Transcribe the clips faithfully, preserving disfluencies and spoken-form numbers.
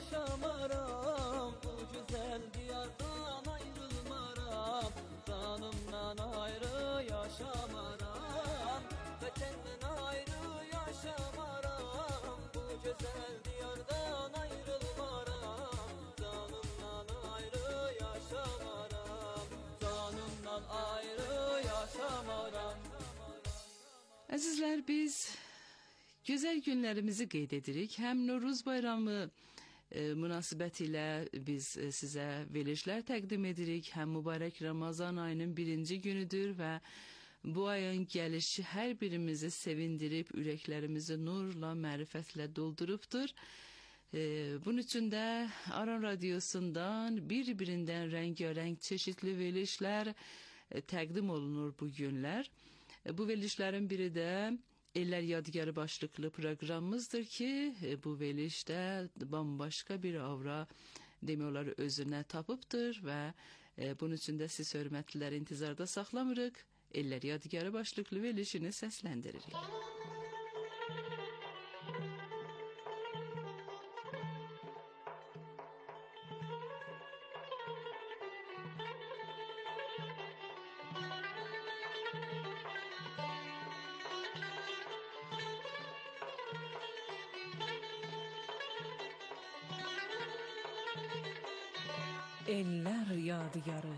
yaşamaram, bu güzel diyardan ayrılmaram. Canımdan ayrı yaşamaram, vətəndən ayrı yaşamaram. Bu güzel diyardan ayrılmaram, canımdan ayrı yaşamaram. Canımdan ayrı yaşamaram. Əzizlər, biz gözəl günlərimizi qeyd edirik. Həm Novruz bayramı e, münasibətilə biz e, sizə verilişlər təqdim edirik. Həm mübarək Ramazan ayının birinci günüdür və bu ayın gəlişi hər birimizi sevindirib, ürəklərimizi nurla, mərifətlə doldurubdur. E, bunun üçün də Aran Radyosu'ndan bir-birindən rəngarəng çeşitli verilişlər e, təqdim olunur bu günlər. E, bu verilişlərin biri də Eller Yadigarı başlıklı programımızdır ki bu verilişte bambaşka bir avra demiyorlar özüne tapıptır ve e, bunun için de siz hörmətliləri intizarda saxlamırıq. Eller Yadigarı başlıklı verilişini səslendiririk. Eller Yadigarı.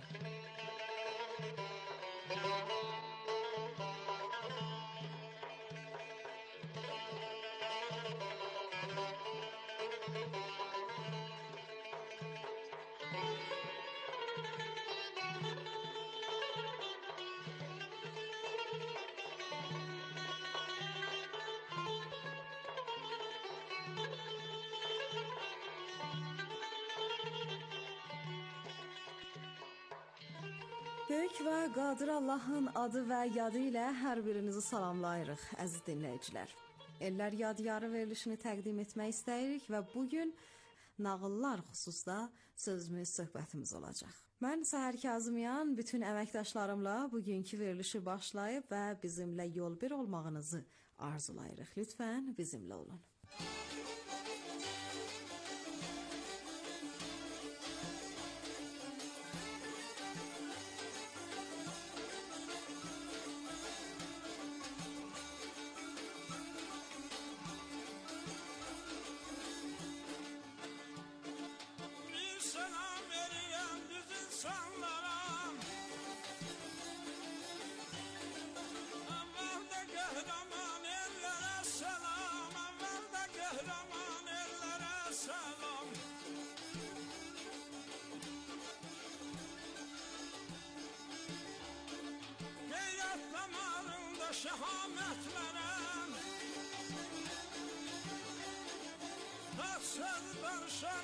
Böyük və Qadir Allahın adı və yadı ilə hər birinizi salamlayırıq, əziz dinləyicilər. Eller Yadigarı verilişini təqdim etmək istəyirik və bugün nağıllar xüsusda sözümüz, söhbətimiz olacaq. Mən Səhər Kazımyan bütün əməkdaşlarımla bugünkü verilişi başlayıb və bizimlə yol bir olmağınızı arzulayırıq. Lütfən bizimlə olun. Şehamet veren Hasretler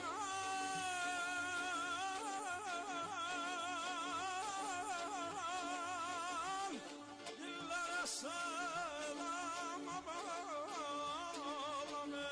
şenan Dillere selam bağlanır.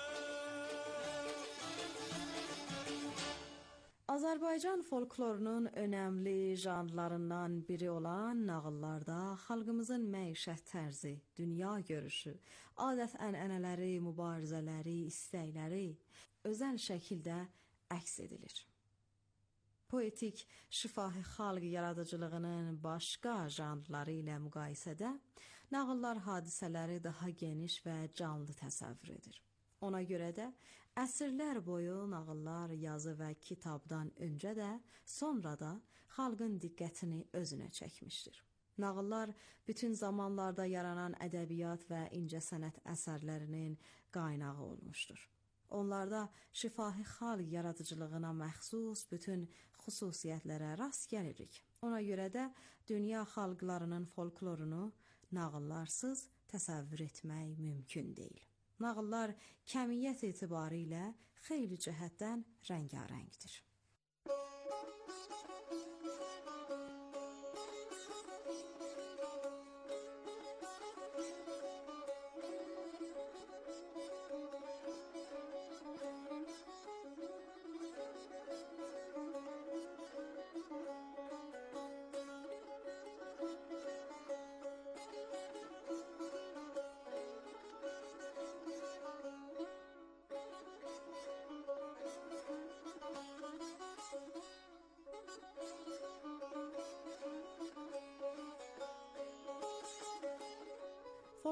Azərbaycan folklorunun önəmli janrlarından biri olan nağıllarda xalqımızın məişət tərzi, dünya görüşü, adət-ənənələri, mübarizələri, istəkləri özəl şəkildə əks edilir. Poetik şifahi xalq yaradıcılığının başqa janrları ilə müqayisədə nağıllar hadisələri daha geniş və canlı təsəvvür edir. Ona görə də əsrlər boyu nağıllar yazı və kitabdan öncə də, sonra da xalqın diqqətini özünə çəkmişdir. Nağıllar bütün zamanlarda yaranan ədəbiyyat və incəsənət əsərlərinin qaynağı olmuşdur. Onlarda şifahi xalq yaradıcılığına məxsus bütün xüsusiyyətlərə rast gəlirik. Ona görə də dünya xalqlarının folklorunu nağıllarsız təsəvvür etmək mümkün deyil. Nağıllar kəmiyyət etibarı ilə xeyli cəhətdən rəngarəngdir.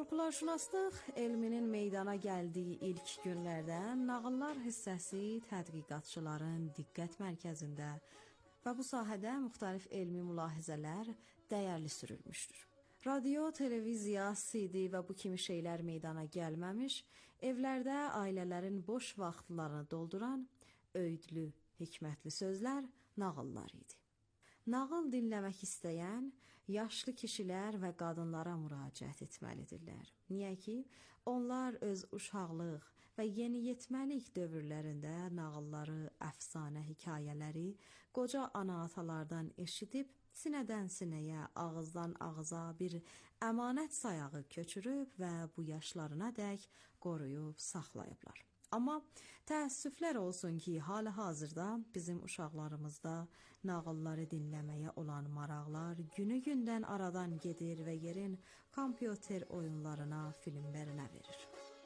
Folklorşünaslıq elminin meydana gəldiyi ilk günlərdən nağıllar hissəsi tədqiqatçıların diqqət mərkəzində və bu sahədə müxtəlif elmi mülahizələr dəyərli sürülmüşdür. Radio, televiziya, C D və bu kimi şeylər meydana gəlməmiş, evlərdə ailələrin boş vaxtlarını dolduran öydlü, hikmətli sözlər nağıllar idi. Nağıl dinləmək istəyən yaşlı kişilər və qadınlara müraciət etməlidirlər. Niyə ki, onlar öz uşaqlıq və yeniyetməlik dövrlərində nağılları, əfsanə hekayələri qoca ana-atalardan eşidib, sinədən sinəyə, ağızdan ağıza bir əmanət sayağı köçürüb və bu yaşlarına dək qoruyub saxlayıblar. Amma təəssüflər olsun ki, hali-hazırda bizim uşaqlarımızda nağılları dinləməyə olan maraqlar günü-gündən aradan gedir və yerin kompüter oyunlarına, filmlərinə verir.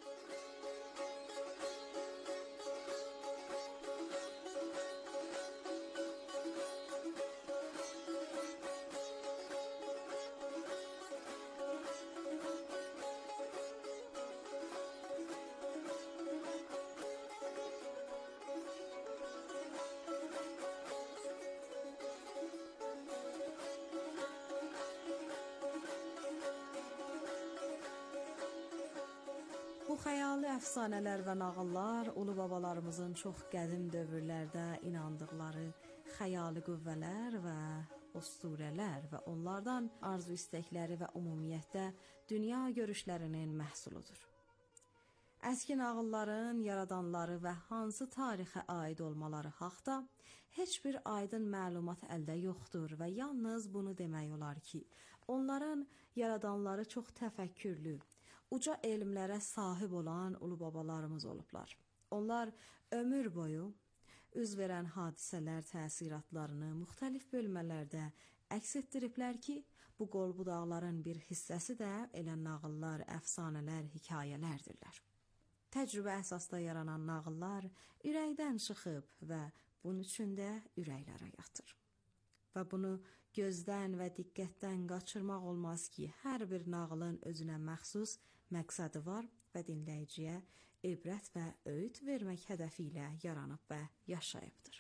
Bu xəyali əfsanələr və nağıllar ulu babalarımızın çox qədim dövrlərdə inandıqları xəyali qüvvələr və usturələr və onlardan arzu istəkləri və ümumiyyətlə dünya görüşlərinin məhsuludur. Əski nağılların yaradanları və hansı tarixə aid olmaları haqda heç bir aydın məlumat əldə yoxdur və yalnız bunu demək olar ki, onların yaradanları çox təfəkkürlü, uca elmlərə sahib olan ulu babalarımız olublar. Onlar ömür boyu üz verən hadisələr təsiratlarını müxtəlif bölmələrdə əks etdiriblər ki, bu qol-budaqların bir hissəsi də elə nağıllar, əfsanələr, hekayələrdirlər. Təcrübə əsasda yaranan nağıllar ürəkdən çıxıb və bunun üçün də ürəklərə yatır. Və bunu gözdən və diqqətdən qaçırmaq olmaz ki, hər bir nağılın özünə məxsus məqsədi var və dinləyiciyə ibrət və öğüt vermək hədəfi ilə yaranıb və yaşayıbdır.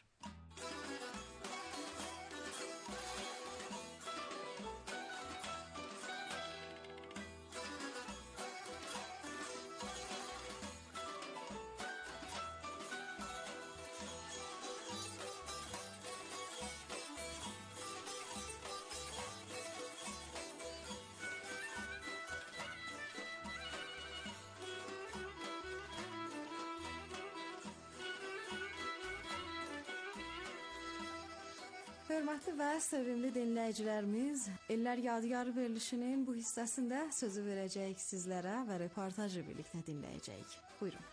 Hörmətli və sevimli dinləyicilərimiz, İllər Yadigarı verilişinin bu hissəsində sözü verəcəyik sizlərə və reportajı birlikdə dinləyəcəyik. Buyurun.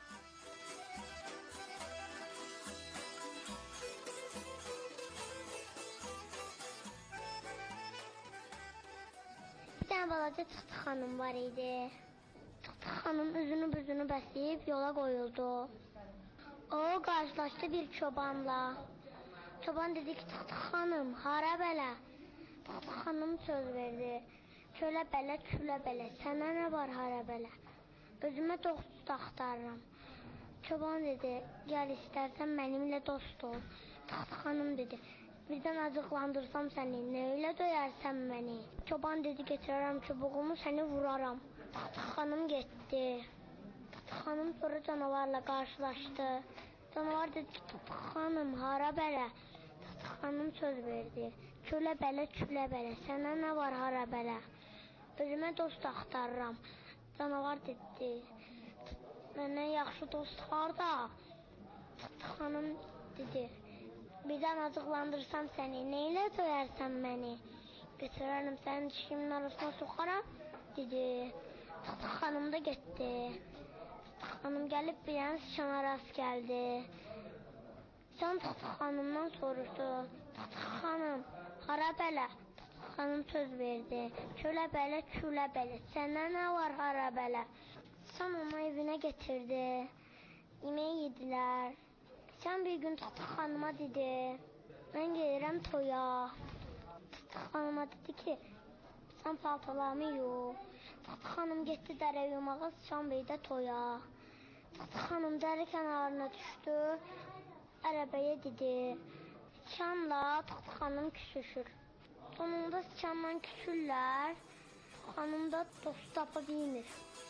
Bir tane balaca Çıxtı xanım var idi. Çıxtı xanım üzünü büzünü bəsləyib yola qoyuldu. O qarşılaşdı bir çobanla. Çoban dedi ki, Çıxtı xanım, hara belə? Çıxtı xanım söz verdi. Kölə belə, külə belə, sənə nə var hara belə? Özümə dost axtarıram. Çoban dedi, gəl istərsən mənimlə dost ol. Çıxtı xanım dedi, birdən acıqlandırsam səni, nə ilə döyərsən məni? Çoban dedi, getirərəm çubuğumu, səni vuraram. Çıxtı xanım getdi. Çıxtı xanım sonra canavarla qarşılaşdı. Canavar dedi ki, Çıxtı xanım, hara belə? Çıxtı xanım söz verdi. Kölə belə, külə belə, sənə nə var hara belə? Özümə dost axtarıram. Canavar dedi, mənə yaxşı dost harda? Çıxtı xanım dedi, birdən acıqlandırsam səni, nə ilə döyərsən məni? Götürərəm sənin dişimin arasına soxaram, dedi. Çıxtı xanım da getdi. Çıxtı xanım gəlib bir yana sıçana rast gəldi. Sıçan Çıxtı xanımdan soruşdu. Çıxtı xanım, hara belə? Çıxtı xanım söz verdi. Kölə belə, külə belə, sənə nə var hara belə? Sıçan onu evinə getirdi. Yemək yedilər. Sıçan bir gün Çıxtı xanıma dedi, mən gelirəm toya. Çıxtı xanıma dedi ki, Sıçan paltalarımı yuyur. Tıxtı xanım getdi dərə yumağa, sıçan beydə toya. Tıxtı xanım dəri kənarına düşdü, ərəbəyə dedi. Sıçanla Tıxtı xanım küsüşür. Sonunda sıçanla küsürlər, xanım da dost tapa bilmir.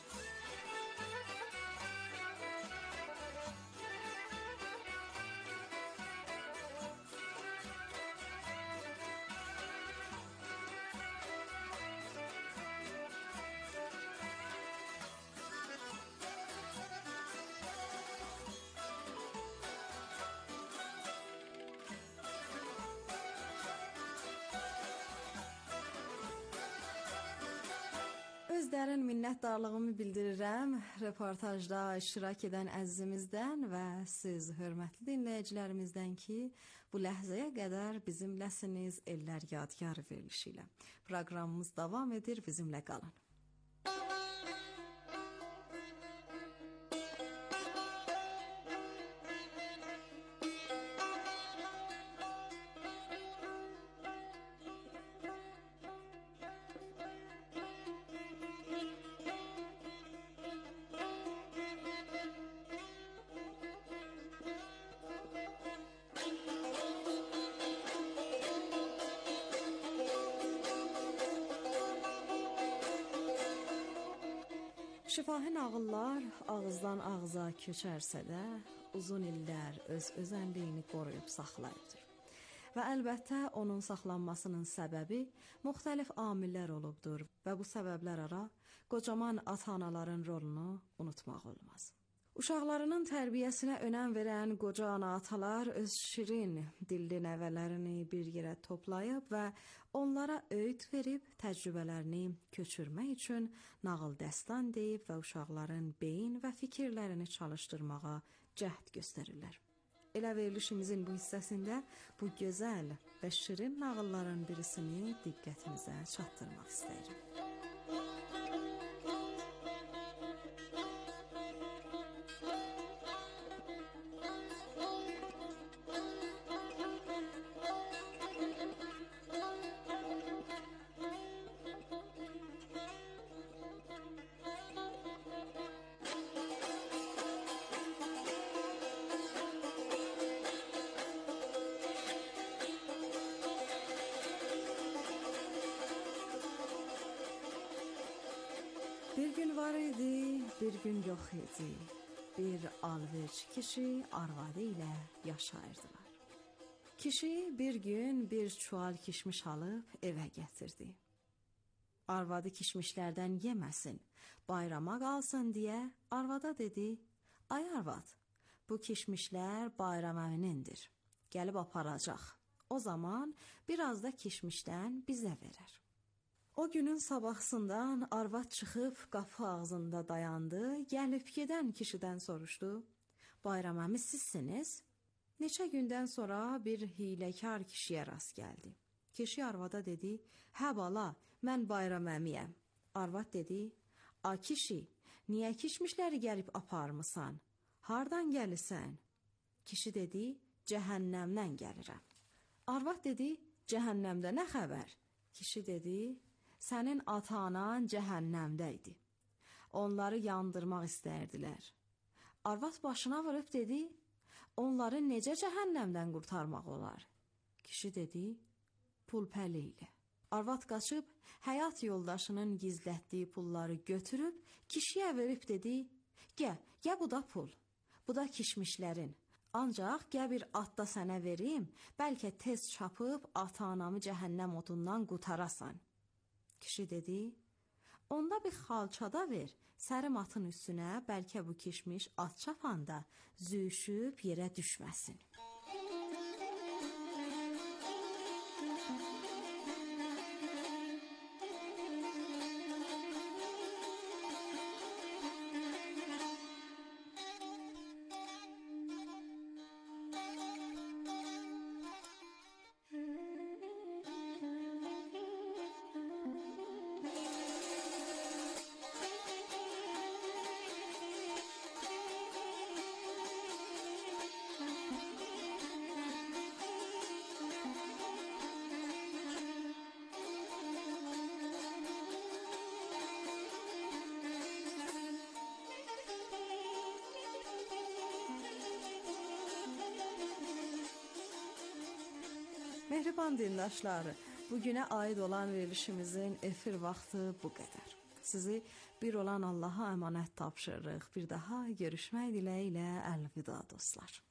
Öz dərin minnətdarlığımı bildirirəm reportajda iştirak edən əzizimizdən və siz hörmətli dinləyicilərimizdən ki, bu ləhzəyə qədər bizimləsiniz Ellər Yadigarı verilişi ilə. Proqramımız davam edir, bizimlə qalın. Şifahi nağıllar ağızdan ağıza köçərsə də, uzun illər öz özənliyini qoruyub saxlayıbdır. Və əlbəttə onun saxlanmasının səbəbi müxtəlif amillər olubdur və bu səbəblər ara qocaman ata-anaların rolunu unutmaq olmaz. Uşaqlarının tərbiyəsinə önəm verən qoca ana-atalar öz şirin dilli nəvələrini bir yerə toplayıb və onlara öyüd verib təcrübələrini köçürmək üçün nağıl dəstan deyib və uşaqların beyin və fikirlərini çalışdırmağa cəhd göstərirlər. Elə verilişimizin bu hissəsində bu gözəl və şirin nağılların birisini diqqətinizə çatdırmaq istəyirəm. Bir gün var idi, bir gün yox idi. Bir alverçi kişi arvadı ilə yaşayırdılar. Kişi bir gün bir çuval kişmiş alıb evə gətirdi. Arvadı kişmişlərdən yeməsin, bayrama qalsın deyə arvada dedi: "Ay arvad, bu kişmişlər bayram əminindir. Gəlib aparacaq. O zaman biraz da kişmişdən bizə verər." O günün sabahsından arvad çıxıb qapı ağzında dayandı, gəlib gedən kişidən soruşdu: "Bayram əmi sizsiniz?" Neçə gündən sonra bir hiləkar kişiyə rast gəldi. Kişi arvada dedi: "Hə bala, mən bayram əmiyəm." Arvad dedi: "A kişi, niyə kişmişləri gəlib aparmısan? Hardan gəlirsən?" Kişi dedi: "Cəhənnəmdən gəlirəm." Arvad dedi: "Cəhənnəmdə nə xəbər?" Kişi dedi: "Sənin ata-anan cəhənnəmdə idi. Onları yandırmaq istərdilər." Arvad başına vurub dedi: "Onları necə cəhənnəmdən qurtarmaq olar?" Kişi dedi: "Pul-pəli ilə." Arvad qaçıb həyat yoldaşının gizlətdiyi pulları götürüb kişiyə verib dedi: "Gəl, gəl bu da pul. Bu da kişmişlərin. Ancaq gəl bir at da sənə verim, bəlkə tez çapıb ata-anamı cəhənnəm odundan qutarasan." Kişi dedi: "Onda bir xalçada ver, sərim atın üstünə, bəlkə bu kişmiş at çapanda züyüşüb yerə düşməsin." Mehriban dindaşları, bugünə aid olan verilişimizin efir vaxtı bu qədər. Sizi bir olan Allaha əmanət tapşırırıq. Bir daha görüşmək diləyilə əlvida dostlar.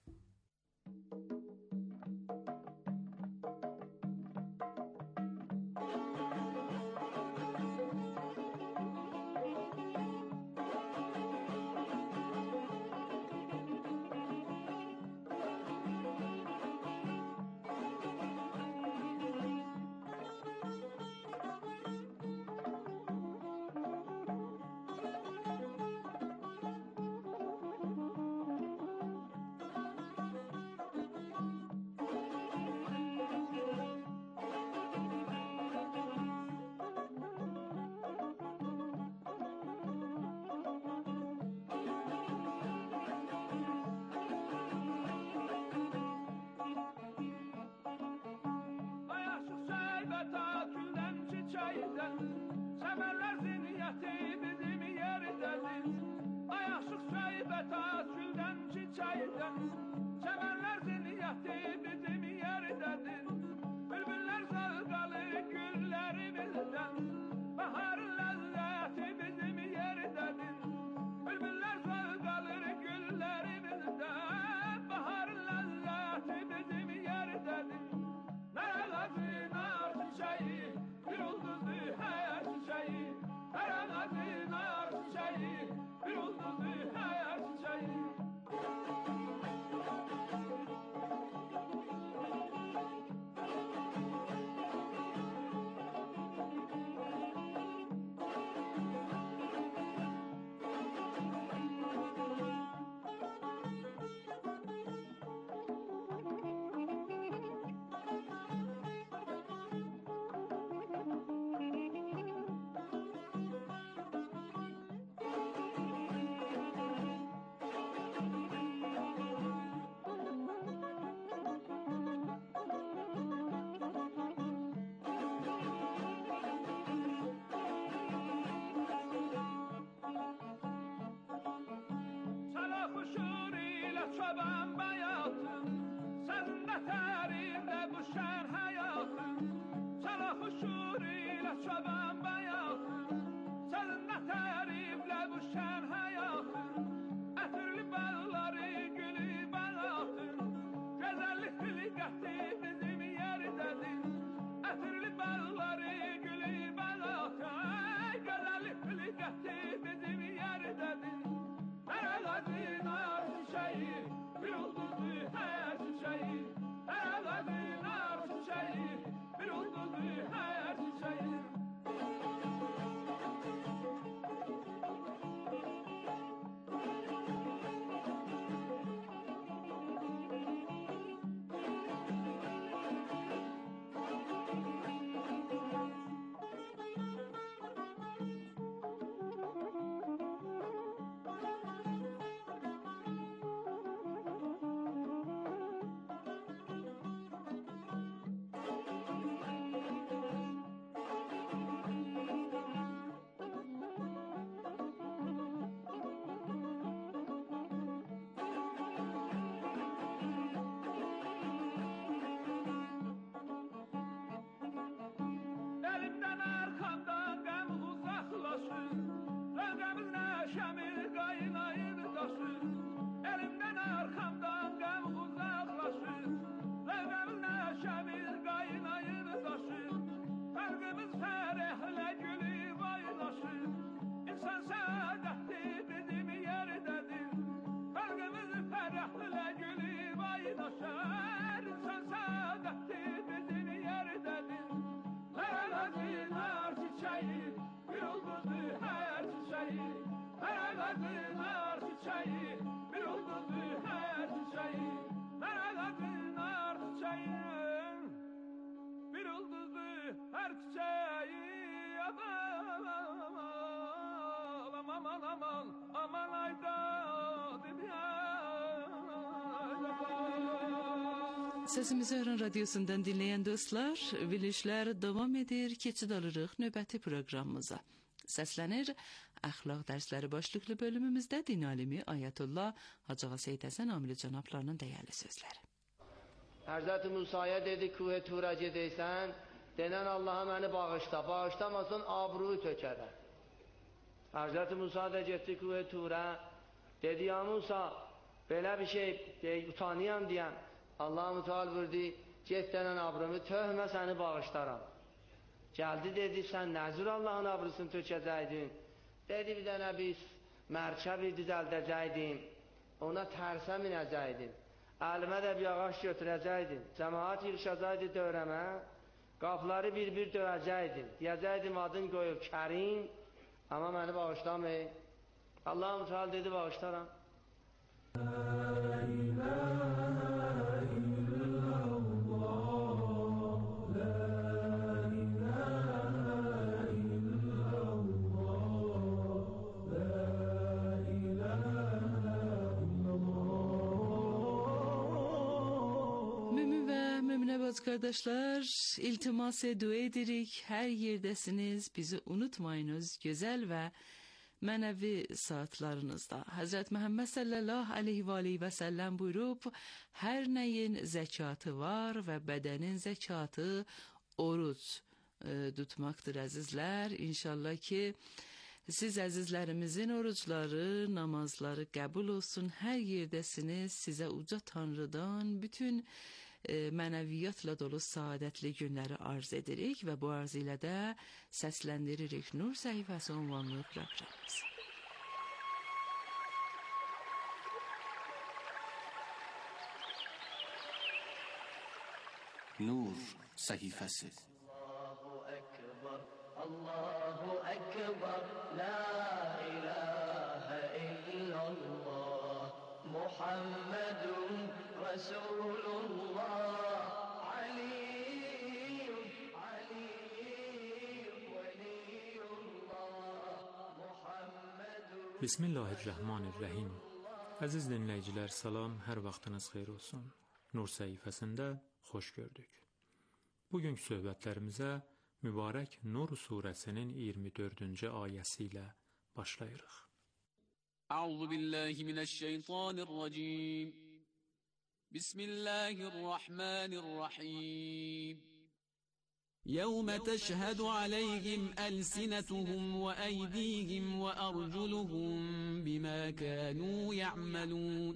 Səsimizi Öyrən Radiosundan dinləyən dostlar, verilişlər davam edir. Keçid alırıq növbəti proqramımıza. Səslənir Əxlaq dərsləri başlıqlı bölümümüzdə din alimi Ayətullah Hacı Seyid Həsən Amili cənablarının dəyərli sözləri. Həzrəti Musaya dedi, Kuhe Tura gedəysən, denən Allaha məni bağışla, bağışlamasın, abruyu tökərər. Həzrəti Musa da getdi Kuhe Tura, dedi, ya Musa, belə bir şey, dey, utanıyam deyəm. Allah-u Teala buyurdu, get denən abrumu töhmə, səni bağışlaram. Gəldi, dedi, sən nəzir Allahın abrusunu tökəcəydin. Dedi, bir dənə biz mərkəbi düzəldəcəkdim, ona tərsə minəcəkdim. Əlimə də bir ağaç götürəcəkdim, cəmaat yığışacaqdı dövrəmə, qapıları bir-bir döyəcəkdim, deyəcəkdim adın qoyub Kərim, amma məni bağışlamayın. Allah-u Teala dedi, bağışlaram. Kardeşler, iltimas dua edirik, her yerdesiniz, bizi unutmayınız, güzel ve manevi saatlarınızda. Hazreti Muhammed sallallahu aleyhi ve aleyhi ve sellem buyurup, her neyin zekatı var ve bedenin zekatı oruç e, tutmaktır azizler. İnşallah ki siz azizlerimizin oruçları, namazları kabul olsun, her yerdesiniz, size uca Tanrı'dan bütün E, mənəviyyatla dolu saadətli günləri arz edirik və bu arz ilə də səsləndiririk Nur səhifəsi ünvanlı proqramımız. Nur səhifəsi. Allahu Ekber, Allahu Ekber, La ilahe illallah, Muhammedun Resulullah, Aliyyum, Aliyyum, Veliyullah, Muhammedun. Bismillahirrahmanirrahim. Əziz dinləyicilər, salam, hər vaxtınız xeyir olsun. Nur səhifəsində xoş gördük. Bugünkü söhbətlərimizə mübarək Nur surəsinin iyirmi dördüncü ayəsi ilə başlayırıq. Əuzu billahi minəşşeytanirracim. Bismillahirrahmanirrahim. يَوْمَ تَشْهَدُ عَلَيْهِمْ أَلْسِنَتُهُمْ وَأَيْدِيهِمْ وَأَرْجُلُهُمْ بِمَا كَانُوا يَعْمَلُونَ.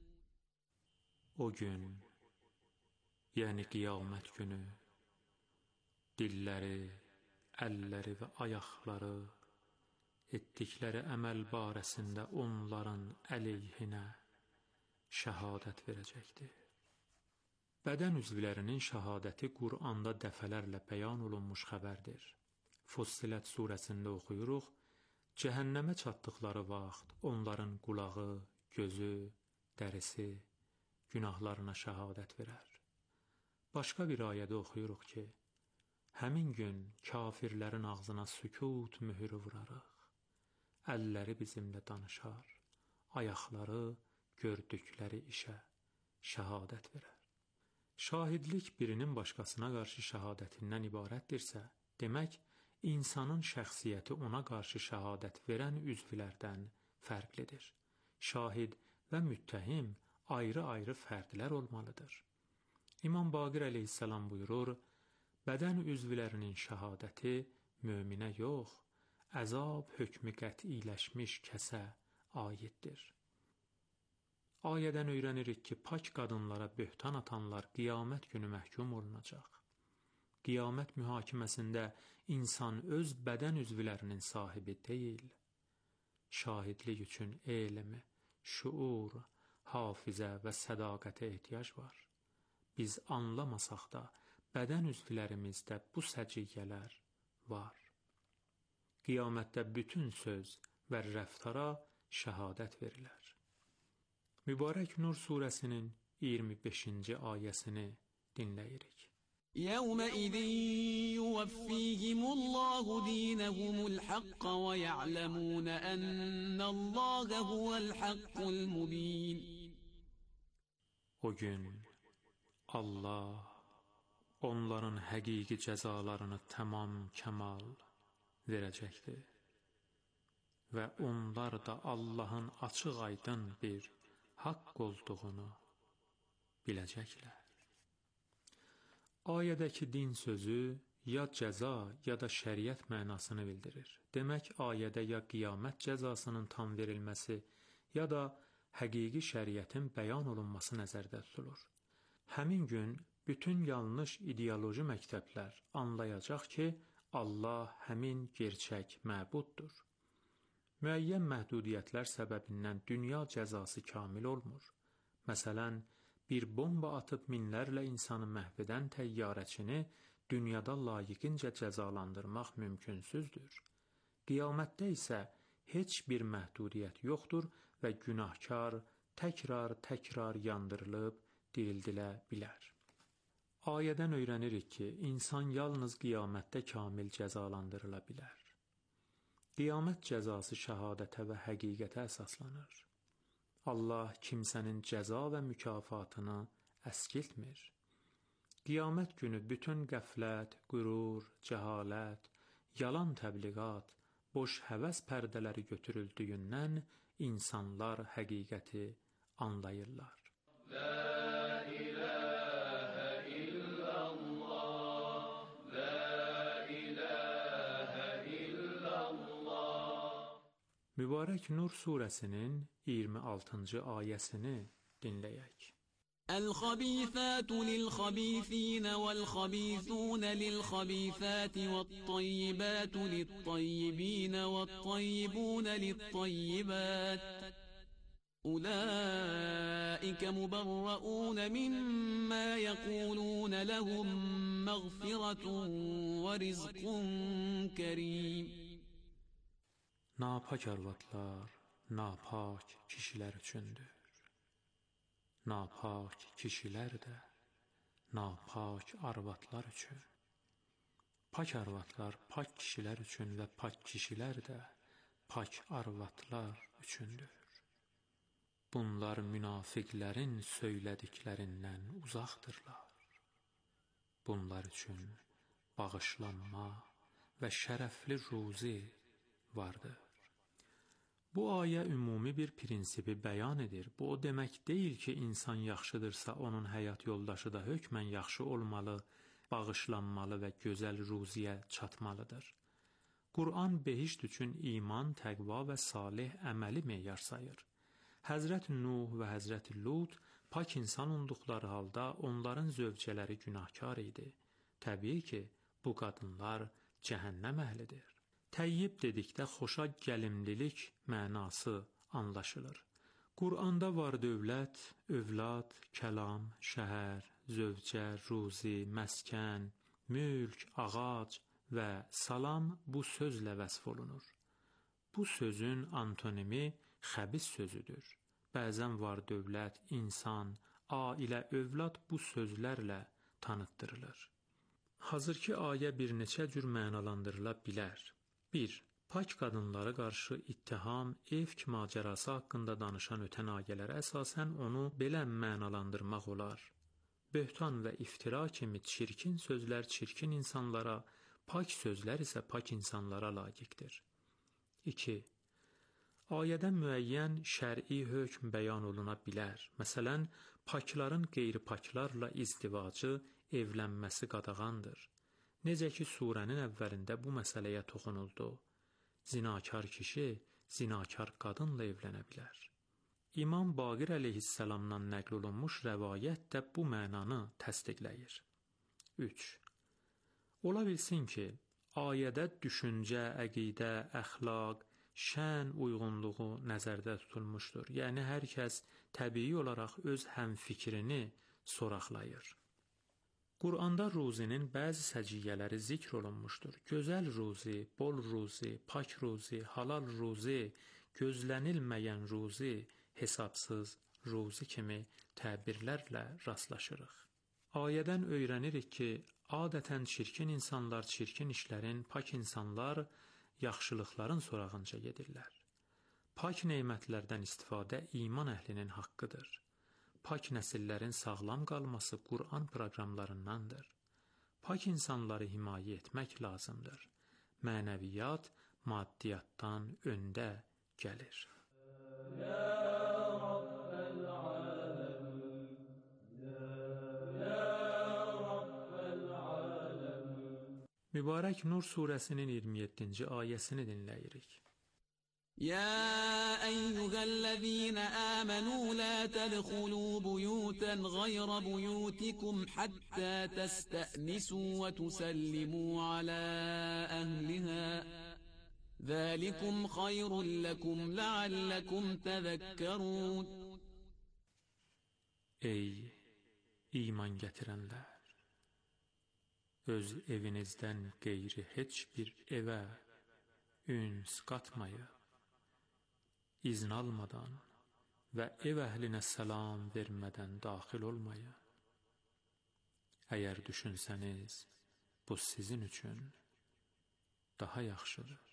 O gün, yəni qiyamət günü, dilləri, əlləri və ayaqları etdikləri əməl barəsində onların əleyhinə şəhadət verəcəkdir. Bədən üzvlərinin şəhadəti Qur'anda dəfələrlə bəyan olunmuş xəbərdir. Fussilət surəsində oxuyuruq, cəhənnəmə çatdıqları vaxt onların qulağı, gözü, dərisi günahlarına şəhadət verər. Başqa bir ayədə oxuyuruq ki, həmin gün kafirlərin ağzına sükut mühürü vurarıq. Əlləri bizimlə danışar, ayaqları gördükləri işə şəhadət verər. Şahidlik birinin başqasına qarşı şəhadətindən ibarətdirsə, demək, insanın şəxsiyyəti ona qarşı şəhadət verən üzvlərdən fərqlidir. Şahid və müttəhim ayrı-ayrı fərdlər olmalıdır. İmam Baqir əleyhissalam buyurur, bədən üzvlərinin şəhadəti möminə yox, əzab hökmü qətiləşmiş kəsə aiddir. Ayədən öyrənirik ki, pak qadınlara böhtan atanlar qiyamət günü məhkum olunacaq. Qiyamət mühakiməsində insan öz bədən üzvlərinin sahibi deyil. Şahidlik üçün elmi, şuur, hafizə və sədaqətə ehtiyac var. Biz anlamasaq da, bədən üzvlərimizdə bu səciyyələr var. Qiyamətdə bütün söz və rəftara şəhadət verilər. Mübarək Nur surəsinin iyirmi beşinci ayəsini dinləyirik. يَوْمَئِذٍ يُوَفِّيهِمُ اللَّهُ دِينَهُمُ الْحَقَّ وَيَعْلَمُونَ أَنَّ اللَّهَ هُوَ الْحَقُّ الْمُبِينُ. O gün Allah onların həqiqi cəzalarını tamam kəmal verəcəkdir və onlar da Allahın açıq aydın bir haqq olduğunu biləcəklər. Ayədəki din sözü ya cəza, ya da şəriət mənasını bildirir. Demək, ayədə ya qiyamət cəzasının tam verilməsi, ya da həqiqi şəriətin bəyan olunması nəzərdə tutulur. Həmin gün bütün yanlış ideoloji məktəblər anlayacaq ki, Allah həmin gerçək məbuddur. Müəyyən məhdudiyyətlər səbəbindən dünya cəzası kamil olmur. Məsələn, bir bomba atıb minlərlə insanı məhv edən təyyarəçini dünyada layiqincə cəzalandırmaq mümkünsüzdür. Qiyamətdə isə heç bir məhdudiyyət yoxdur və günahkar təkrar-təkrar yandırılıb dirildilə bilər. Ayədən öyrənirik ki, insan yalnız qiyamətdə kamil cəzalandırıla bilər. Qiyamət cəzası şəhadətə və həqiqətə əsaslanır. Allah kimsənin cəza və mükafatını əskiltmir. Qiyamət günü bütün qəflət, qürur, cəhalət, yalan təbliğat, boş həvəs pərdələri götürüldüyündən insanlar həqiqəti anlayırlar. La ilahə illallah, la ilahə illallah. Mübarək Nur surəsinin iyirmi altıncı ayəsini dinləyək. الخبيثات للخبيثين والخبيثون للخبيثات والطيبات للطيبين والطيبون للطيبات أولئك مبرؤون مما يقولون لهم مغفرة ورزق كريم. Napak arvadlar napak kişilər üçündür. Napak kişilər də napak arvadlar üçün. Pak arvadlar pak kişilər üçün və pak kişilər də pak arvadlar üçündür. Bunlar münafiqlərin söylədiklərindən uzaqdırlar. Bunlar üçün bağışlanma və şərəfli ruzi vardır. Bu ayə ümumi bir prinsipi bəyan edir. Bu o demək deyil ki, insan yaxşıdırsa, onun həyat yoldaşı da hökmən yaxşı olmalı, bağışlanmalı və gözəl ruziyə çatmalıdır. Qur'an behişt üçün iman, təqva və salih əməli meyar sayır. Həzrət Nuh və Həzrət Lut pak insan olduqları halda onların zövcələri günahkar idi. Təbii ki, bu qadınlar cəhənnəm əhlidir. Təyyib dedikdə xoşa gəlimlilik mənası anlaşılır. Qur'anda var dövlət, övlad, kəlam, şəhər, zövcə, ruzi, məskən, mülk, ağac və salam bu sözlə vəsf olunur. Bu sözün antonimi xəbis sözüdür. Bəzən var dövlət, insan, ailə, övlad bu sözlərlə tanıtdırılır. Hazırki ayə bir neçə cür mənalandırıla bilər. bir. Pak qadınlara qarşı ittiham, efk macərası haqqında danışan ötən ayələrə əsasən onu belə mənalandırmaq olar. Böhtan və iftira kimi çirkin sözlər çirkin insanlara, pak sözlər isə pak insanlara layiqdir. iki. Ayədə müəyyən şər'i hökm bəyan oluna bilər. Məsələn, pakların qeyri-paklarla izdivacı, evlənməsi qadağandır. Necə ki, surənin əvvəlində bu məsələyə toxunuldu. Zinakar kişi, zinakar qadınla evlənə bilər. İmam Baqir əleyhissalamdan nəql olunmuş rəvayət də bu mənanı təsdiqləyir. üç. Ola bilsin ki, ayədə düşüncə, əqidə, əxlaq, şən uyğunluğu nəzərdə tutulmuşdur. Yəni, hər kəs təbii olaraq öz həmfikrini soraqlayır. Qur'anda ruzinin bəzi səciyyələri zikr olunmuşdur. Gözəl ruzi, bol ruzi, pak ruzi, halal ruzi, gözlənilməyən ruzi, hesabsız ruzi kimi təbirlərlə rastlaşırıq. Ayədən öyrənirik ki, adətən çirkin insanlar çirkin işlərin, pak insanlar yaxşılıqların sorağınca gedirlər. Pak neymətlərdən istifadə iman əhlinin haqqıdır. Pak nəsillərin sağlam qalması Qur'an proqramlarındandır. Pak insanları himayə etmək lazımdır. Mənəviyyat maddiyatdan öndə gəlir. Ya Rabbəl aləmin, ya Rabbəl Mübarək Nur surəsinin iyirmi yeddinci ayəsini dinləyirik. يا أيها الذين آمنوا لا تدخلوا بيوتا غير بيوتكم حتى تستأنسوا وتسلموا على أهلها ذلكم خير لكم لعلكم تذكرون. Ey iman gətirənlər! Öz evinizdən qeyri heç bir evə üns qatmayın. İzin almadan və ev əhlinə salam vermədən daxil olmayın. Əgər düşünsəniz, bu sizin üçün daha yaxşıdır.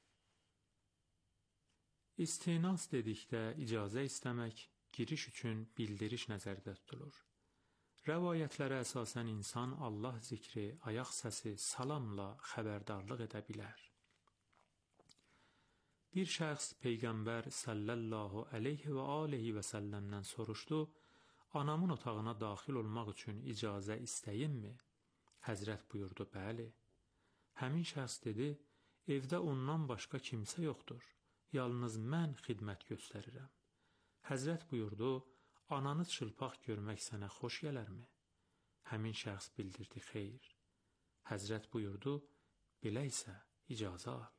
İstinas dedikdə icazə istəmək, giriş üçün bildiriş nəzərdə tutulur. Rəvayətlərə əsasən insan Allah zikri, ayaq səsi, salamla xəbərdarlıq edə bilər. Bir şəxs Peyğəmbər sallallahu aleyhi və aleyhi və səlləmdən soruşdu, anamın otağına daxil olmaq üçün icazə istəyimmi? Həzrət buyurdu, bəli. Həmin şəxs dedi, evdə ondan başqa kimsə yoxdur, yalnız mən xidmət göstərirəm. Həzrət buyurdu, ananı çılpaq görmək sənə xoş gələrmi? Həmin şəxs bildirdi, xeyr. Həzrət buyurdu, belə isə icazə al.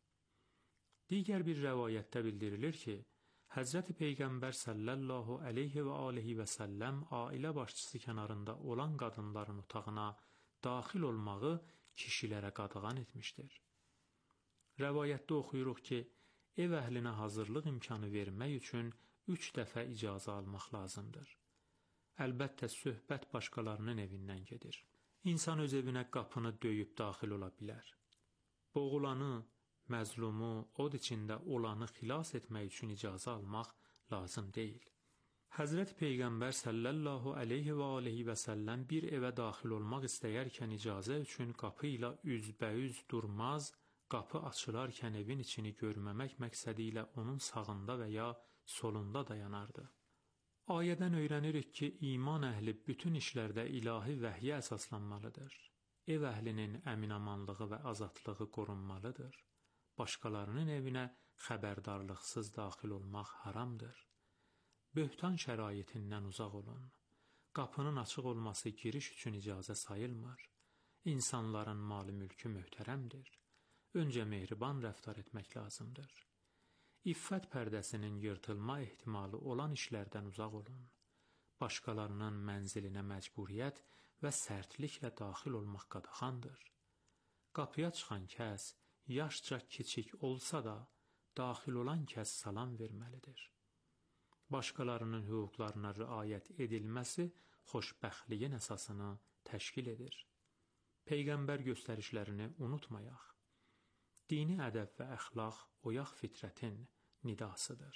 Digər bir rəvayətdə bildirilir ki, Həzrəti Peyğəmbər sallallahu aleyhi və aleyhi və səlləm ailə başçısı kənarında olan qadınların otağına daxil olmağı kişilərə qadağan etmişdir. Rəvayətdə oxuyuruq ki, ev əhlinə hazırlıq imkanı vermək üçün üç dəfə icazə almaq lazımdır. Əlbəttə, söhbət başqalarının evindən gedir. İnsan öz evinə qapını döyüb daxil ola bilər. Boğulanı, məzlumu, od içində olanı xilas etmək üçün icazə almaq lazım deyil. Həzrət Peyğəmbər sallallahu aleyhi və aleyhi və səlləm bir evə daxil olmaq istəyərkən icazə üçün qapı ilə üzbəüz durmaz, qapı açılarkən evin içini görməmək məqsədi ilə onun sağında və ya solunda dayanardı. Ayədən öyrənirik ki, iman əhli bütün işlərdə ilahi vəhyə əsaslanmalıdır. Ev əhlinin əminamanlığı və azadlığı qorunmalıdır. Başqalarının evinə xəbərdarlıqsız daxil olmaq haramdır. Böhtan şəraitindən uzaq olun. Qapının açıq olması giriş üçün icazə sayılmır. İnsanların malı mülkü möhtərəmdir. Öncə mehriban rəftar etmək lazımdır. İffət pərdəsinin yırtılma ehtimalı olan işlərdən uzaq olun. Başqalarının mənzilinə məcburiyyət və sərtliklə daxil olmaq qadağandır. Qapıya çıxan kəs, yaşca kiçik olsa da, daxil olan kəs salam verməlidir. Başqalarının hüquqlarına riayət edilməsi xoşbəxtliyin əsasını təşkil edir. Peyğəmbər göstərişlərini unutmayaq. Dini ədəb və əxlaq oyaq fitrətin nidasıdır.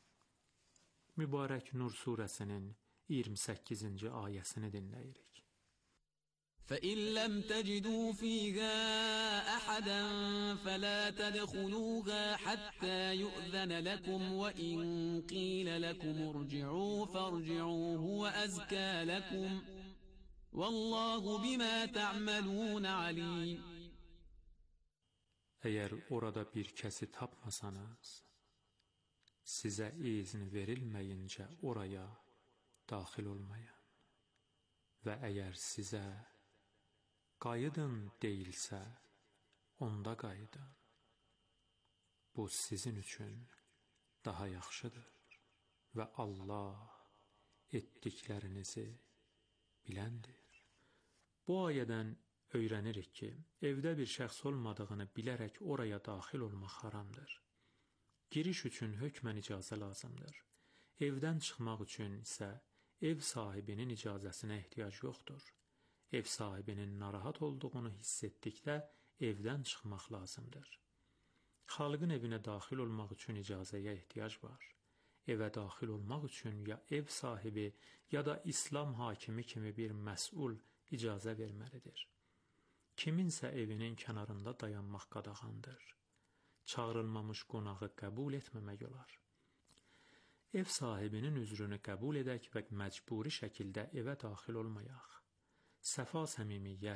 Mübarək Nur surəsinin iyirmi səkkizinci ayəsini dinləyirik. فإن لم تجدوا فيها أحدا فلا تدخلوها حتى يؤذن لكم وإن قيل لكم ارجعوا فارجعوا هو أزكى لكم والله بما تعملون عليم. Əgər orada bir kəsi tapmasanız, sizə izin verilməyincə oraya daxil olmayın və əgər sizə qayıdın deyilsə, onda qayıdın. Bu sizin üçün daha yaxşıdır və Allah etdiklərinizi biləndir. Bu ayədən öyrənirik ki, evdə bir şəxs olmadığını bilərək oraya daxil olmaq haramdır. Giriş üçün hökmən icazə lazımdır. Evdən çıxmaq üçün isə ev sahibinin icazəsinə ehtiyac yoxdur. Ev sahibinin narahat olduğunu hiss etdikdə evdən çıxmaq lazımdır. Xalqın evinə daxil olmaq üçün icazəyə ehtiyac var. Evə daxil olmaq üçün ya ev sahibi ya da İslam hakimi kimi bir məsul icazə verməlidir. Kiminsə evinin kənarında dayanmaq qadağandır. Çağırılmamış qonağı qəbul etməmək olar. Ev sahibinin üzrünü qəbul edək və məcburi şəkildə evə daxil olmayaq. Səfa səmimiyyət,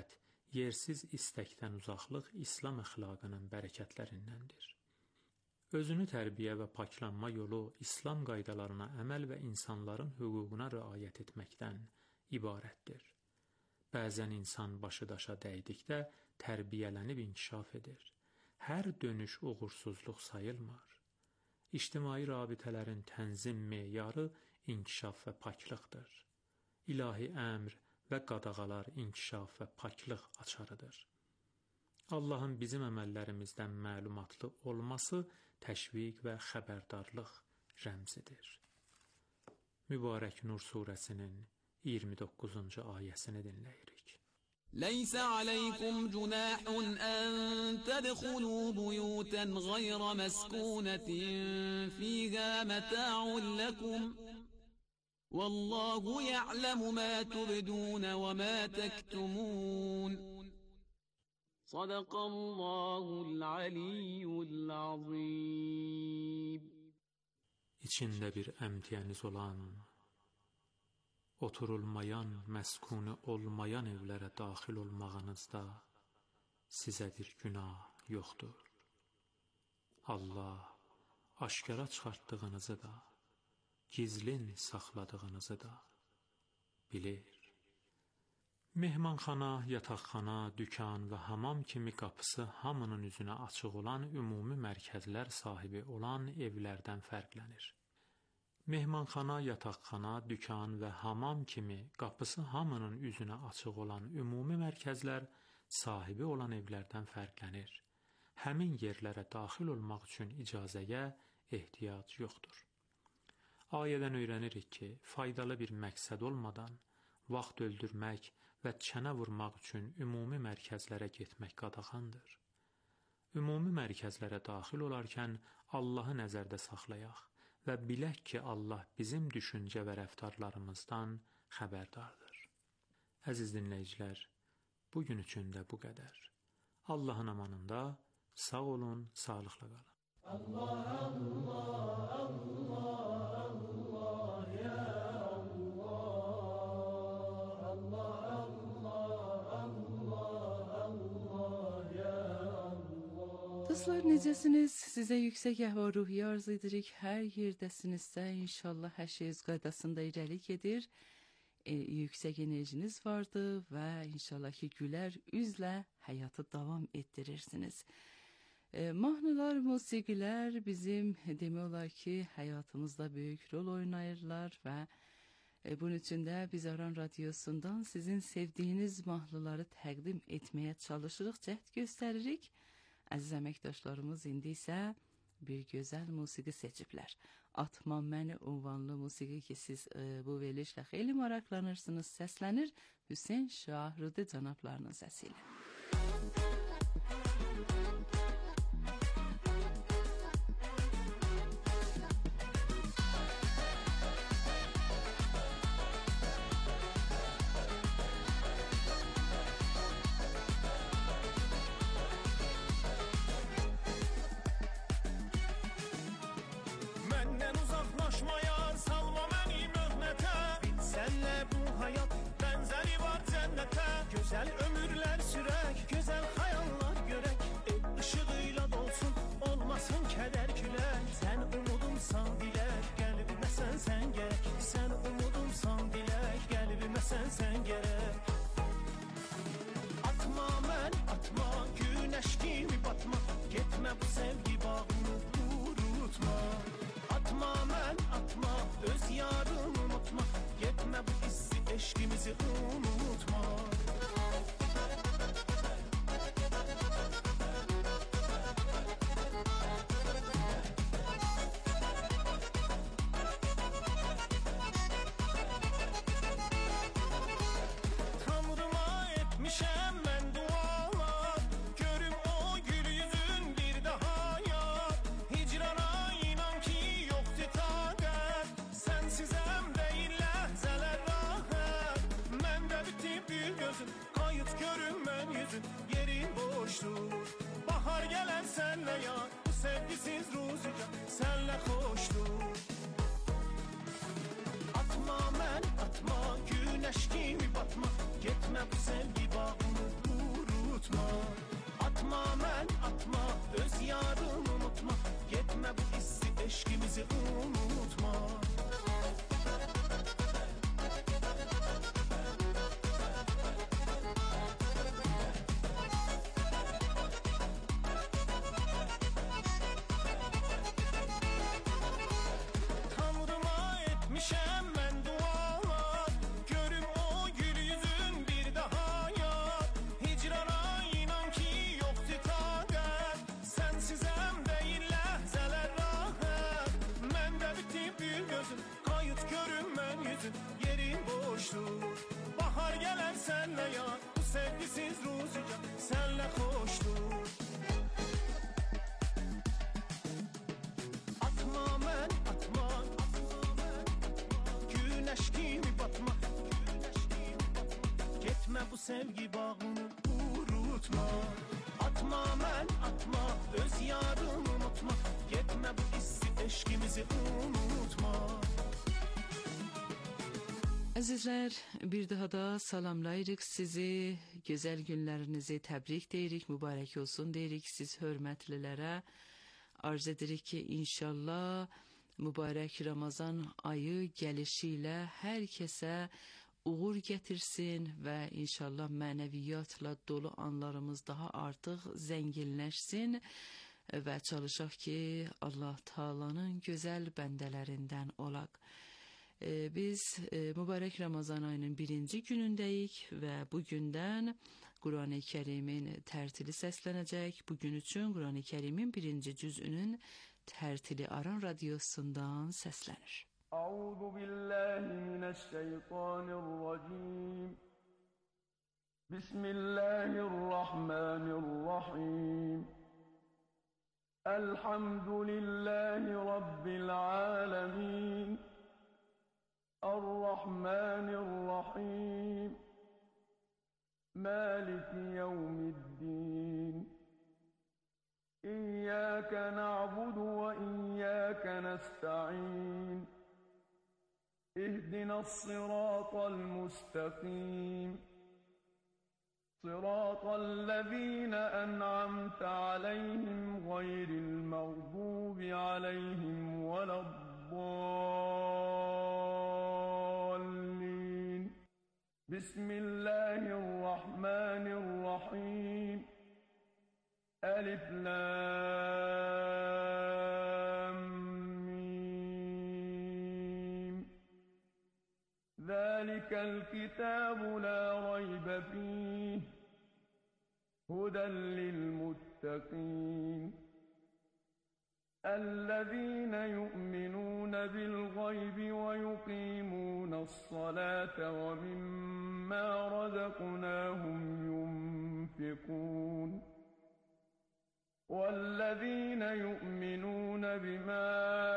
yersiz istəkdən uzaqlıq İslam əxlaqının bərəkətlərindəndir. Özünü tərbiyə və paklanma yolu İslam qaydalarına əməl və insanların hüququna riayət etməkdən ibarətdir. Bəzən insan başı daşa dəydikdə tərbiyələnib inkişaf edir. Hər dönüş uğursuzluq sayılmır. İctimai rabitələrin tənzim meyarı inkişaf və paklıqdır. İlahi əmr və qadağalar inkişaf və paklıq açarıdır. Allahın bizim əməllərimizdən məlumatlı olması təşviq və xəbərdarlıq rəmzidir. Mübarək Nur surəsinin iyirmi doqquzuncu ayəsini dinləyirik. ليس عليكم جناح أن تدخلوا بيوتا غير مسكونة فيها متاع لكم والله يعلم ما تبدون وما تكتمون صدق الله العلي العظيم. İçində bir əmtiyəniz olan, oturulmayan, məskunu olmayan evlərə daxil olmağınızda sizə bir günah yoxdur. Allah aşkara çıxartdığınızı da, gizlin saxladığınızı da bilir. Mehmanxana, yataqxana, dükan və hamam kimi qapısı hamının üzünə açıq olan ümumi mərkəzlər sahibi olan evlərdən fərqlənir. Mehmanxana, yataqxana, dükan və hamam kimi qapısı hamının üzünə açıq olan ümumi mərkəzlər sahibi olan evlərdən fərqlənir. Həmin yerlərə daxil olmaq üçün icazəyə ehtiyac yoxdur. Ayədən öyrənirik ki, faydalı bir məqsəd olmadan vaxt öldürmək və çənə vurmaq üçün ümumi mərkəzlərə getmək qadağandır. Ümumi mərkəzlərə daxil olarkən Allahı nəzərdə saxlayaq və bilək ki, Allah bizim düşüncə və rəftarlarımızdan xəbərdardır. Əziz dinləyicilər, bugün üçün də bu qədər. Allahın amanında sağ olun, sağlıqla qalın. Allah, Allah, Allah, Allah, ya Allah, Allah, Allah, Allah, ya Allah. Dostlar, necəsiniz? Sizə yüksək əhval-ruhiyyə arzu edirik. Hər yerdəsinizsə, inşallah hər şey öz qaydasında irəli gedir. E, yüksək enerjiniz vardır və inşallah ki, gülər üzlə həyatı davam etdirirsiniz. E, mahnılar, musiqilər bizim demək olar ki, həyatımızda böyük rol oynayırlar və e, bunun üçün də biz Aran Radiosundan sizin sevdiyiniz mahnıları təqdim etməyə çalışırıq, cəhd göstəririk. Əziz əməkdaşlarımız indi isə bir gözəl musiqi seçiblər. Atma məni ünvanlı musiqi ki, siz e, bu verilişlə xeyli maraqlanırsınız, səslənir Hüseyn Şahrudi cənablarının səsi ilə. Güzel ömürler sürək, gözəl xəyallar görək, ev ışığıyla dolsun, olmasın kədər külək. Sən umudumsan dilək, qəlbimə sən sən gərək. Sən umudumsan dilək, qəlbimə sən sən gərək. Atma mən, atma, günəş kimi batma, getmə bu sevgi bağını qurutma. Atma mən, atma, öz yarını unutma, getmə bu hissi, eşqimizi unutma. Bahar gelen senle ya, bu sevgisiz rüzgar senle hoştur. Atma men, atma, güneş gibi batma, gitme bu sevgi bağını dur. Atma mən atma, öz yarını unutma. Getmə bu hissi, eşkimizi unutma. Bahar gələr sənlə yar, bu sevgisiz ruzica sənlə xoşdur. Atma mən atma, günəş kimi batma. Getmə bu sevgi bağını unutma. Atma mən atma, öz yarını unutma. Getmə bu hissi, eşkimizi unutma. Əzizlər, bir daha da salamlayırıq sizi, gözəl günlərinizi təbrik deyirik, mübarək olsun deyirik siz hörmətlilərə. Arz edirik ki, inşallah mübarək Ramazan ayı gəlişi ilə hər kəsə uğur gətirsin və inşallah mənəviyyatla dolu anlarımız daha artıq zənginləşsin və çalışaq ki, Allah Taala'nın gözəl bəndələrindən olaq. Ee, biz e, mübarək Ramazan ayının birinci günündəyik və bugündən Quran-ı Kərimin tərtili səslənəcək. Bugün üçün Quran-ı Kərimin birinci cüzünün tərtili Aran radiosundan səslənir. Euzu billahi mineşşeytanirracim. Bismillahirrahmanirrahim. Elhamdülillahi Rabbil alemin. الرحمن الرحيم مالك يوم الدين إياك نعبد وإياك نستعين اهدنا الصراط المستقيم صراط الذين أنعمت عليهم غير المغضوب عليهم ولا الضالين بسم الله الرحمن الرحيم ألف لام ميم ذلك الكتاب لا ريب فيه هدى للمتقين الذين يؤمنون بالغيب ويقيمون الصلاة ومما رزقناهم ينفقون والذين يؤمنون بما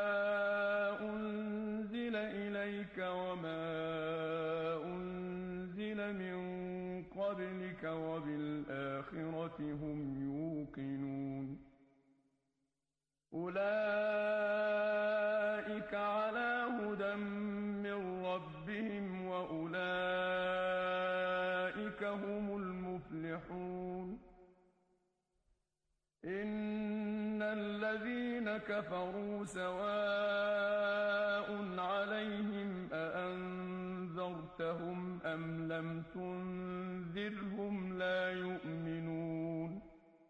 أنزل إليك وما أنزل من قبلك وبالآخرة هم يوقنون أولئك على هدى من ربهم وأولئك هم المفلحون إن الذين كفروا سواء عليهم أأنذرتهم أم لم تنذرهم لا يؤمنون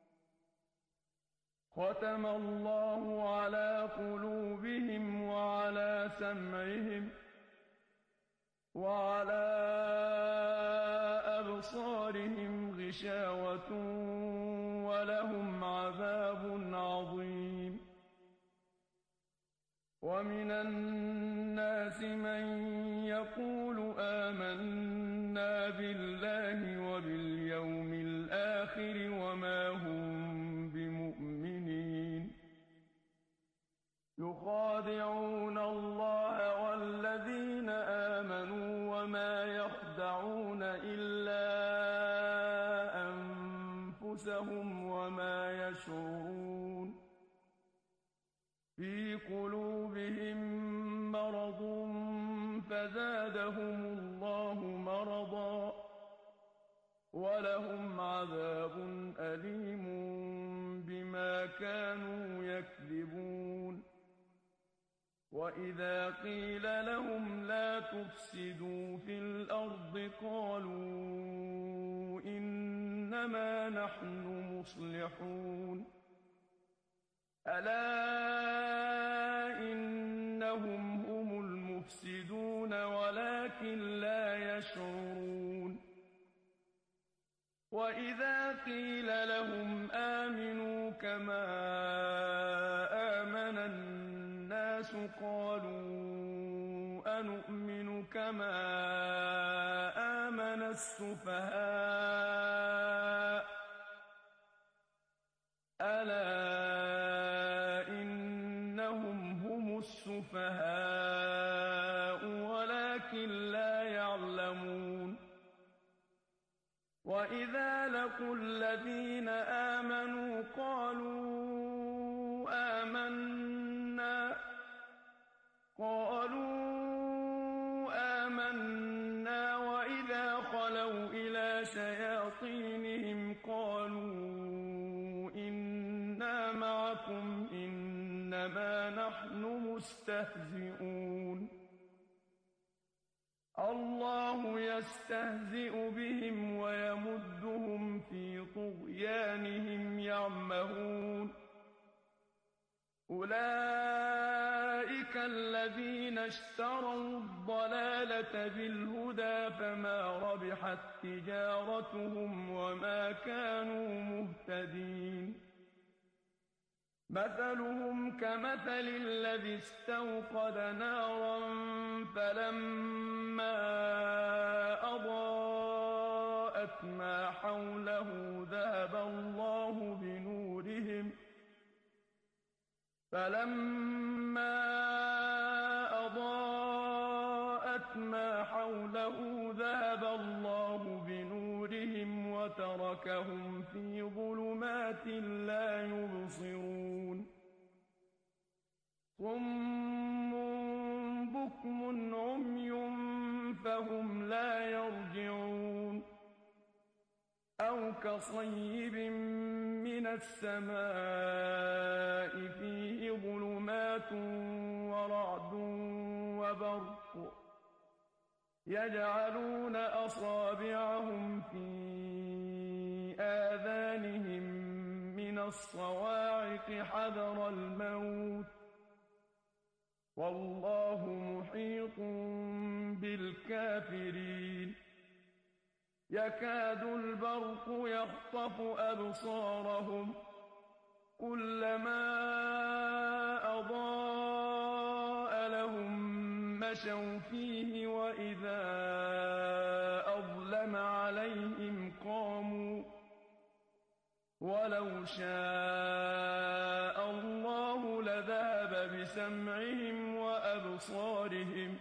ختم الله على قلوبهم وعلى سمعهم وعلى أبصارهم غشاوة ولهم عذاب عظيم ومن الناس من يقول آمنا بالله وباليوم الآخر وما هم بمؤمنين يخادعون الله والذين آمنوا وما يخدعون إلا أنفسهم وما يشعرون في قلوبهم مرض فزادهم الله مرضا ولهم عذاب أليم كانوا يكذبون وإذا قيل لهم لا تفسدوا في الأرض قالوا إنما نحن مصلحون ألا إنهم هم المفسدون ولكن لا يشعرون وإذا قيل لهم آمنوا كما آمن الناس قالوا أنؤمن كما آمن السفهاء ألا إنهم هم السفهاء ولكن لا يعلمون وإذا لقوا الذين آمنوا قالوا آمنا قالوا آمنا وإذا خلوا إلى شياطينهم قالوا إنا معكم إنما نحن مستهزئون الله يستهزئ بهم ويمدهم في طغيانهم يعمهون أولئك الذين اشتروا الضلالة بالهدى فما ربحت تجارتهم وما كانوا مهتدين مثلهم كمثل الذي استوقد نارا فلما أضاءت ما حوله ذهب الله بنورهم فلما أضاءت ما حوله ذهب الله بنورهم وتركهم في ظلمات لا يبصرون صم بكم عمي فهم لا يرجعون أو كصيب من السماء فيه ظلمات ورعد وبرق يجعلون أصابعهم في آذانهم من الصواعق حذر الموت والله محيط بالكافرين يكاد البرق يخطف أبصارهم كلما أضاء لهم مشوا فيه وإذا أظلم عليهم قاموا ولو شاء الله لذهب بسمعهم وأبصارهم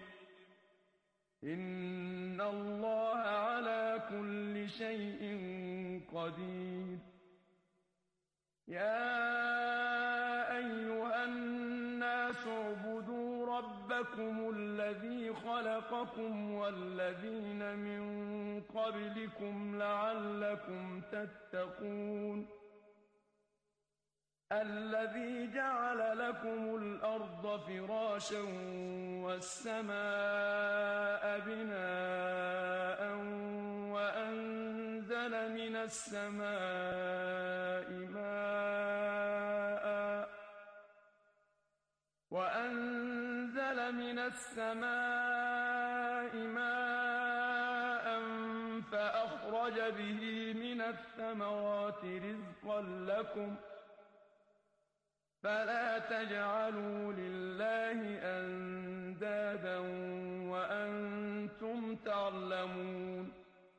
إن الله على كل شيء قدير يا أيها الناس اعبدوا ربكم الذي خلقكم والذين من قبلكم لعلكم تتقون الذي جعل لكم الأرض فراشا والسماء بناء وأنزل من السماء ماء وأنزل من السماء ماء فأخرج به من الثمرات رزقا لكم فلا تجعلوا لله أندادا وأنتم تعلمون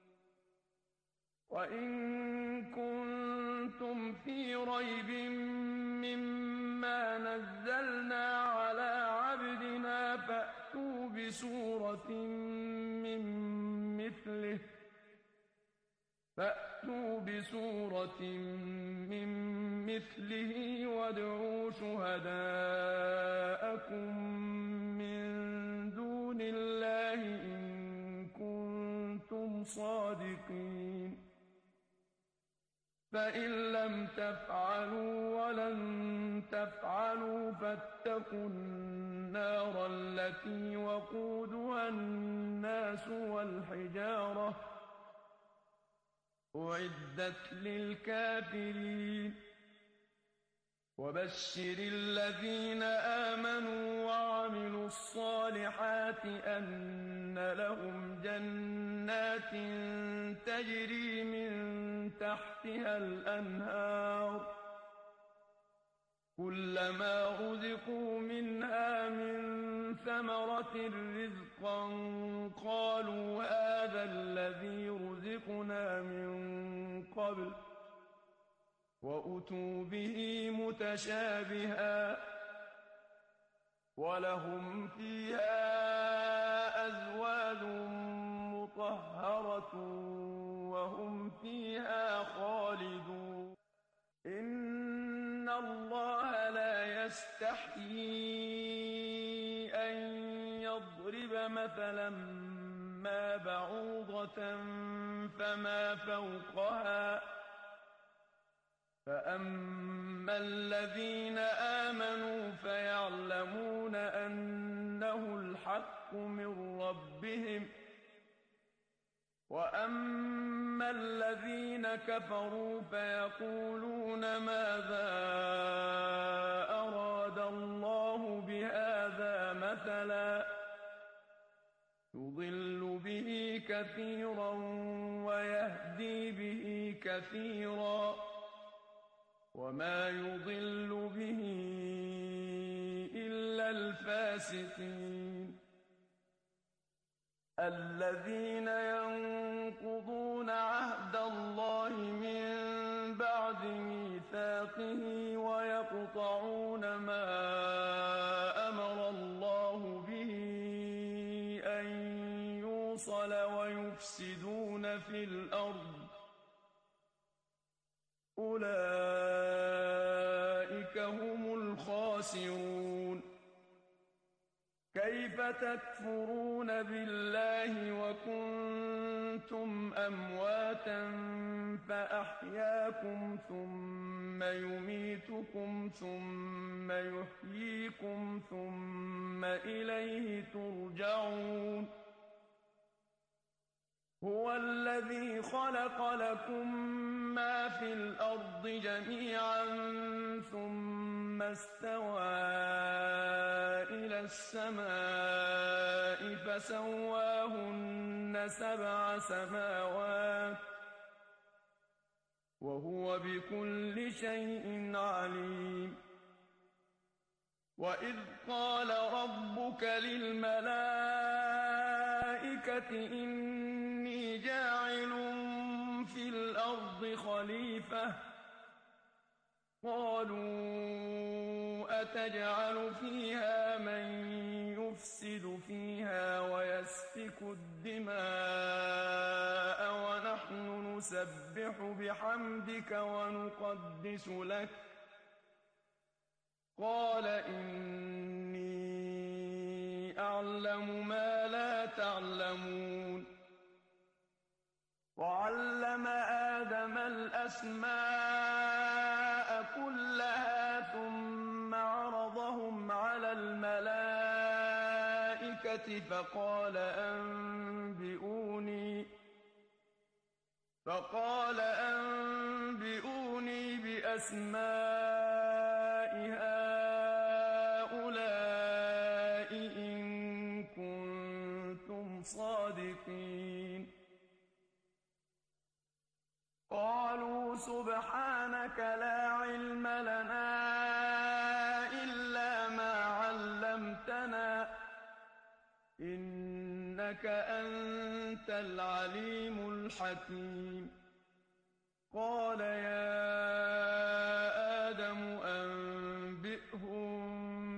وإن كنتم في ريب مما نزلنا على عبدنا فأتوا بسورة من مثله فأتوا بسورة من مثله وادعوا شهداءكم من دون الله إن كنتم صادقين فإن لم تفعلوا ولن تفعلوا فاتقوا النار التي وقودها الناس والحجارة أعدت للكافرين وبشر الذين آمنوا وعملوا الصالحات أن لهم جنات تجري من تحتها الأنهار كلما رزقوا منها من ثمرة رزقا قالوا هذا الذي رزقنا من قبل وأتوا به متشابها ولهم فيها أزواج مطهرة وهم فيها خالدون إن الله لا يستحيي أن يضرب مثلا ما بعوضة فما فوقها فأما الذين آمنوا فيعلمون أنه الحق من ربهم وأما الذين كفروا فيقولون ماذا أراد الله بهذا مثلا يضل به كثيرا ويهدي به كثيرا وما يضل به إلا الفاسقين الذين ينقضون عهد الله من بعد ميثاقه ويقطعون ما أمر الله به أن يوصل ويفسدون في الأرض أولئك هم الخاسرون كيف تكفرون بالله وكنتم أمواتا فأحياكم ثم يميتكم ثم يحييكم ثم إليه ترجعون هو الذي خلق لكم ما في الأرض جميعا ثم استوى إلى السماء فسواهن سبع سماوات وهو بكل شيء عليم وإذ قال ربك للملائكة إني جاعل في الأرض خليفة قالوا أتجعل فيها من يفسد فيها ويسفك الدماء ونحن نسبح بحمدك ونقدس لك قال إني أعلم ما لا تعلمون وعلم آدم الأسماء كلها ثم عرضهم على الملائكة فقال أنبئوني فقال أنبئوني بأسماء هؤلاء إن كنتم صادقين قالوا سبحانك لا علم لنا إلا ما علمتنا إنك أنت العليم الحكيم قال يا آدم أنبئهم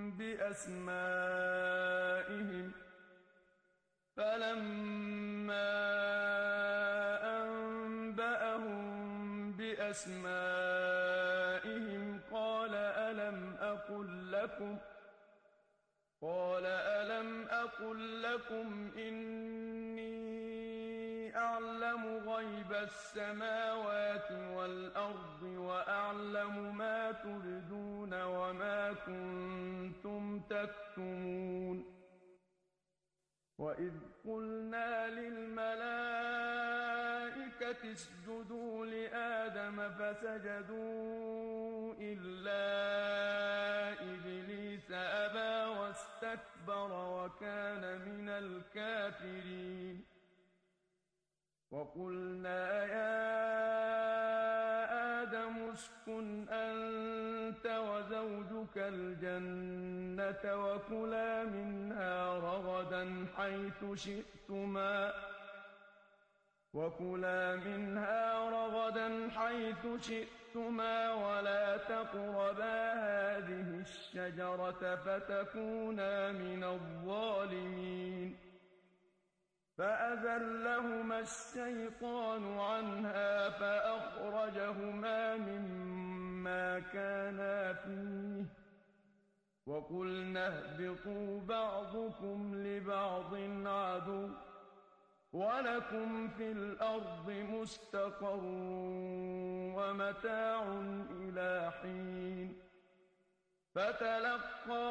بأسمائهم فلما بأسمائهم قال ألم أقل لكم قال ألم أقل لكم إني أعلم غيب السماوات والأرض وأعلم ما تبدون وما كنتم تكتمون وإذ قلنا للملائكة اسجدوا لآدم فسجدوا إلا إبليس أبى واستكبر وكان من الكافرين وقلنا يا آدم اسكن أنت وزوجك الجنة وكلا منها رغدا حيث شئتما وكلا منها رغدا حيث شئتما ولا تقربا هذه الشجرة فتكونا من الظالمين فأزلهما الشيطان عنها فأخرجهما مما كانا فيه وقلنا اهبطوا بعضكم لبعض عدو ولكم في الأرض مستقر ومتاع إلى حين فتلقى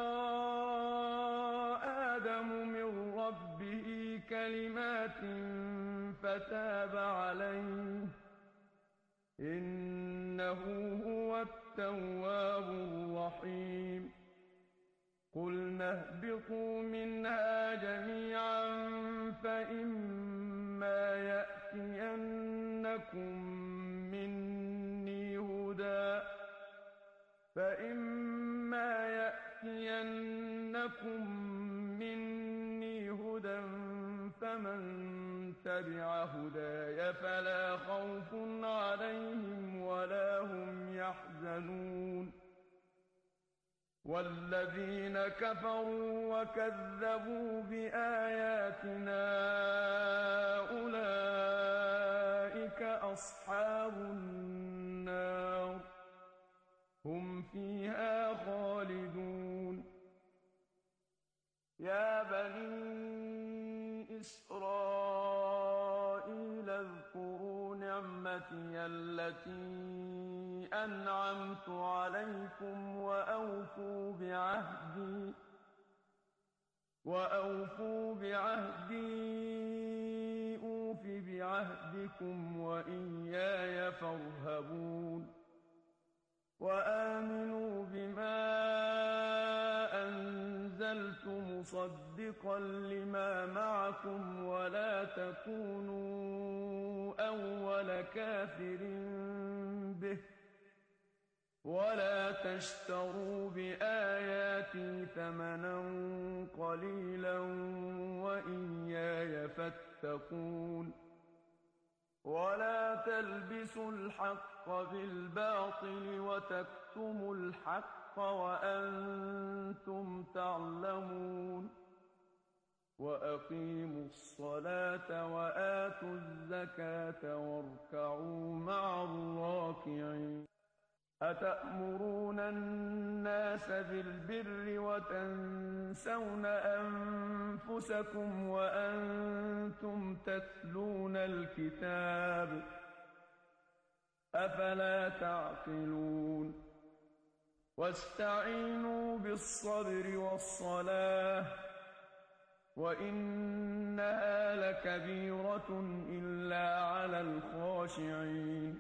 آدم من ربه كلمات فتاب عليه إنه هو التواب الرحيم قلنا اهبطوا منها جميعا فإما يأتينكم مني هدى فإما يأتينكم مني هدى فمن تبع هداي فلا خوف عليهم ولا هم يحزنون والذين كفروا وكذبوا بآياتنا أولئك أصحاب النار هم فيها خالدون يا بني إسرائيل اذكروا نعمتي التي أنعمت عليكم وأوفوا بعهدي وأوفوا بعهدي أوف بعهدكم وإياي فارهبون وآمنوا بما أنزلت مصدقا لما معكم ولا تكونوا أول كافر به ولا تشتروا بآياتي ثمنا قليلا وإياي فاتقون ولا تلبسوا الحق بالباطل وتكتموا الحق وأنتم تعلمون وأقيموا الصلاة وآتوا الزكاة واركعوا مع الراكعين أتأمرون الناس بالبر وتنسون أنفسكم وأنتم تتلون الكتاب أفلا تعقلون واستعينوا بالصبر والصلاة وإنها لكبيرة إلا على الخاشعين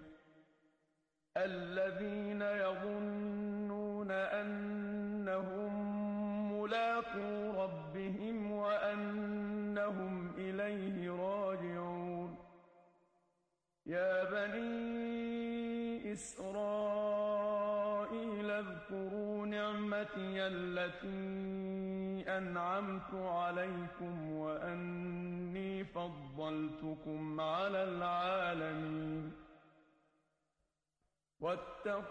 الذين يظنون أنهم ملاقو ربهم وأنهم إليه راجعون يا بني إسرائيل اذكروا نعمتي التي أنعمت عليكم وأني فضلتكم على العالمين واتقوا